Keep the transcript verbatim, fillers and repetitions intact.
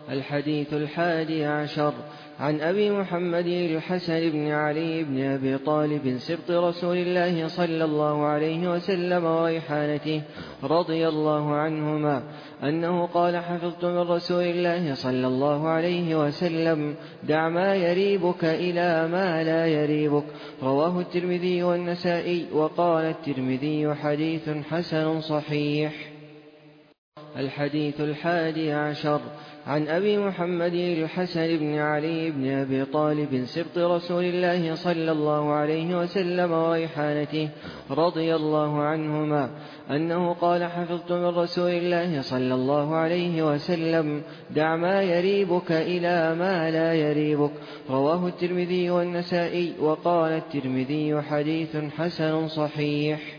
الحديث الحادي عشر عن أبي محمد الحسن بن علي بن أبي طالب سبط رسول الله صلى الله عليه وسلم وريحانته رضي الله عنهما أنه قال: حفظت من رسول الله صلى الله عليه وسلم: دع ما يريبك إلى ما لا يريبك. رواه الترمذي والنسائي، وقال الترمذي: حديث حسن صحيح. الحديث الحادي عشر عن أبي محمد الحسن بن علي بن أبي طالب سبط رسول الله صلى الله عليه وسلم وريحانته رضي الله عنهما أنه قال: حفظت من رسول الله صلى الله عليه وسلم: دع ما يريبك إلى ما لا يريبك. رواه الترمذي والنسائي، وقال الترمذي: حديث حسن صحيح.